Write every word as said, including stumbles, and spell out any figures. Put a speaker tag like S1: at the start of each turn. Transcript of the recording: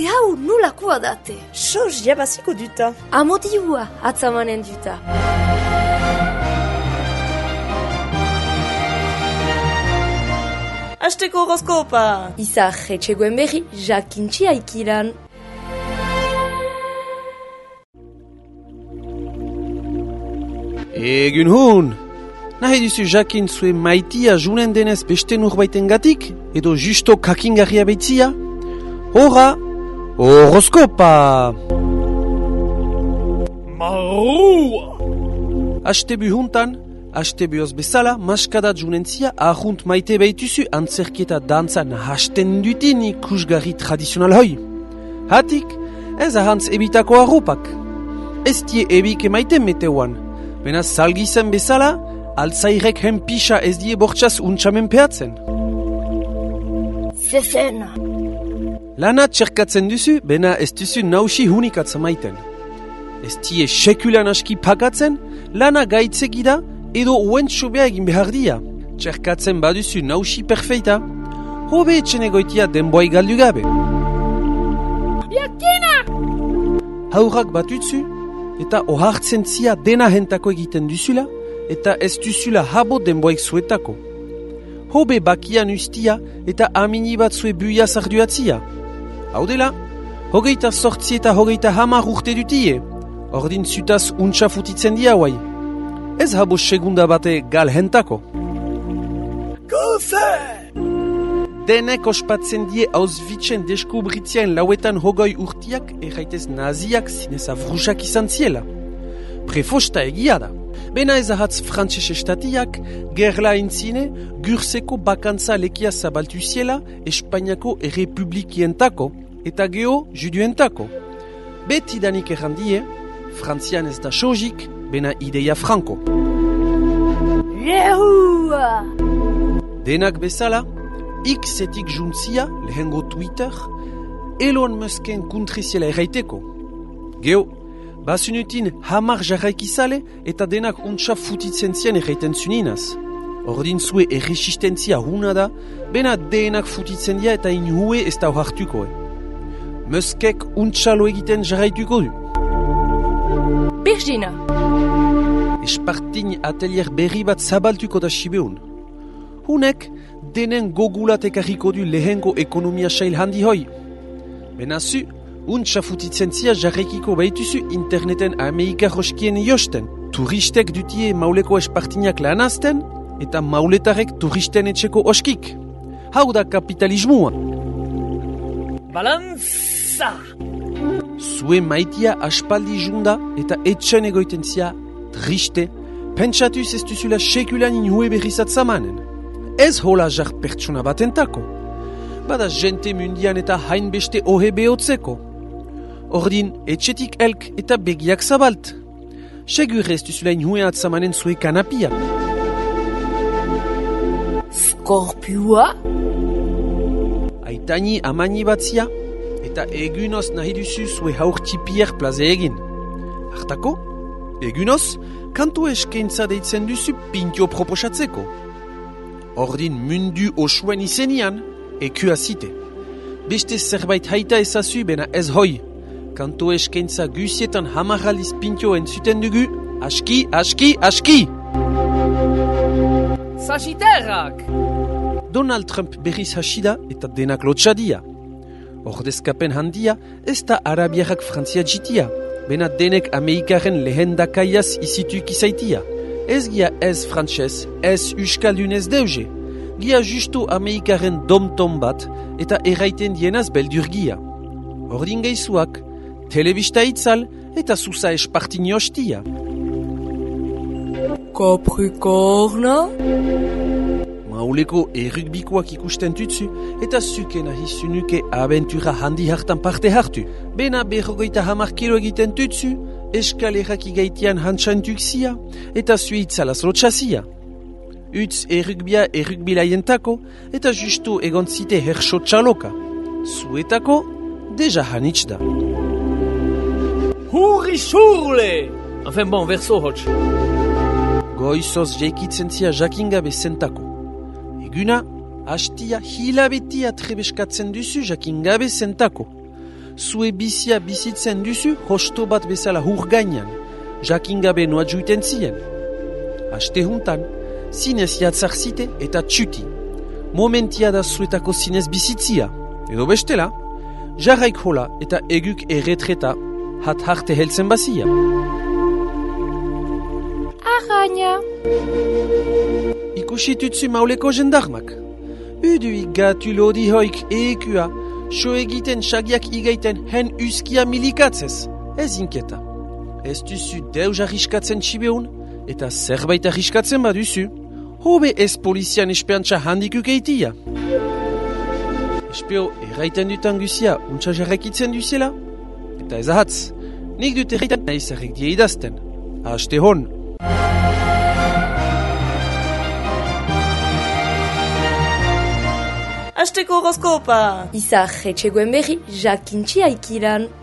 S1: Ate hau nolakoa date?
S2: Soz jabaziko duta.
S1: Amodiua atzamanen duta.
S2: Asteko horoskopa.
S1: Izar etxegoen berri, jakintxi aikiran.
S3: Egun hun! Nahi duzu jakin zue maitia junen denez beste nurbaiten gatik, edo justo kakingarria beitzia? Hora, horoskopa!
S4: Marua!
S3: Astebu huntan, astebuoz bezala, maskadat junentzia ahunt maite behituzu antzerkieta dantza nahasten dutin ikusgarri tradizional hoi. Hatik, ez ahantz ebitako arropak. Ez die ebike maite meteuan, bena salgizen bezala, altzairek hen pisa ez die bortxaz untxamen pehatzen.
S1: Zezen.
S3: Lana txerkatzen duzu, bena ez duzu nausi hunikatza maiten. Ez die sekulan aski pakatzen, lana gaitzegida edo uentxobea egin behar dia. Txerkatzen baduzu nausi perfeita, hobe etxen egoitia denboi galdu gabe.
S1: Jakina!
S3: Haurak batutzu, eta ohartzen zia dena hentako egiten duzula, eta ez duzula habo denboik zuetako. Hobe bakian ustia eta amini bat zue buia zarduatzia. Hau dela, hogeita sortzi eta hogeita hamar urte dutie, ordin zutaz untxa futitzen dia guai. Ez habo segunda bate gal hentako.
S4: Goze!
S3: Denek ospatzen die Auschwitzen deskubritzien lauetan hogoi urtiak erraitez naziak zinez avrusak izan ziela. Prefosta egia da. Bena ez ahatz frantses estatiak, gerla intzine, gurseko bakantza lekia zabaltu ziela Espainiako errepublikientako eta geho juduentako. Beti danik errandie, frantzian ez da sojik, bena ideia franko.
S1: Lehua!
S3: Denak bezala, X-etik juntzia, lehengo Twitter, Elon Musken kuntriziela erraiteko. Geho, basunutin hamar jarraikizale eta denak untsa futitzen zien erraiten zuninaz. Ordin zue erresistentzia huna da, bena denak futitzen dia eta inhue ez da hartuko. Muskek untsalo egiten jarraituko du.
S1: Birgina!
S3: Espartin atelier berri bat zabaltuko da sibeun. Hunek, denen gogulat ekarriko du lehengo ekonomia sail handi hoi. Benazu, untsa futitzen zia jarrekiko baituzu interneten Amerika roskien josten. Turistek dutie mauleko espartinak lanazten, eta mauletarek turisten etxeko oskik. Hau da kapitalismua.
S4: Balantza!
S3: Zue maitia aspaldi junda eta etxen egoiten zia triste, pentsatuz ez duzula sekulan inhue berrizat zamanen. Ez hola jar pertsona batentako. Bada jente mundian eta hainbeste ohe behotzeko. Ordin, etxetik elk eta begiak zabalt. Segur ez duzula inhue atzamanen zue kanapia.
S1: Skorpioa?
S3: Aitani amani batzia, eta egunoz nahi duzu zue haurtipier plaze egin. Artako, egunoz, kantu eskaintza deitzen duzu pintio proposatzeko. Ordin mundu osuen izenian, eku azite. Beste zerbait haita ezazu bena ez hoi. Kantu eskaintza guzietan hamaraliz pintio entzuten dugu, aski, aski, aski!
S4: Sagitterrak!
S3: Donald Trump berriz hasida eta denak lotxadia. Ordezkapen handia ez da arabiarrak frantzia jitia, bena denek Amerikaren lehendakaiaz izituk izaitia. Ez gia ez frantxez, ez euskaldunez deuge. Gia justo Amerikaren domtom bat eta erraiten dienaz beldurgia. Ordin gaizuak, telebista itzal eta zuza espartini hostia.
S1: Capricorna?
S3: Mauleko errugbikoak ikusten tutzu eta zuke nahi zunuke abentura handi hartan parte hartu. Bena berrogeita hamar kilo egiten tutzu, eskalerak igaitian hantxantuk zia eta zue itzalaz lotxazia. Utz errugbia errugbilaientako eta justu egon zite herxo txaloka. Zuetako, deja hanitz da.
S4: Hurri xurle! Enfin bon, verso hotx.
S3: Goizoz jeikitzen zia jakingabe zentako. Eguna, hastia hilabetia trebeskatzen duzu jakingabe zentako. zue bizia bizitzen duzu hosto bat bezala hur gainan, jakingabe noa juiten zien. Aste juntan, zinez jatzar zite eta txuti. Momentia da zuetako zinez bizitzia. Edo bestela, jarraik hola eta eguk erretreta hat harte heltzen bazia.
S1: Arraina.
S3: Ikusi tutzu mauleko jendarmak. Uduik gatu lodi hoik eekua, so egiten sagiak igaiten hen uskia milikatzez. Ez inketa. Ez duzu deus arriskatzen txibeun, eta zerbait arriskatzen baduzu, hobe ez polizian esperantza handikuk eitia. Espero erraiten dutan guzia untsa jarrakitzen duzela, eta ez ahatz, nik dut erraiten nahi zerrek die idazten. Aste hon!
S2: Asteko horoskopa!
S1: Izar etxegoen berri jakintxi aikilan.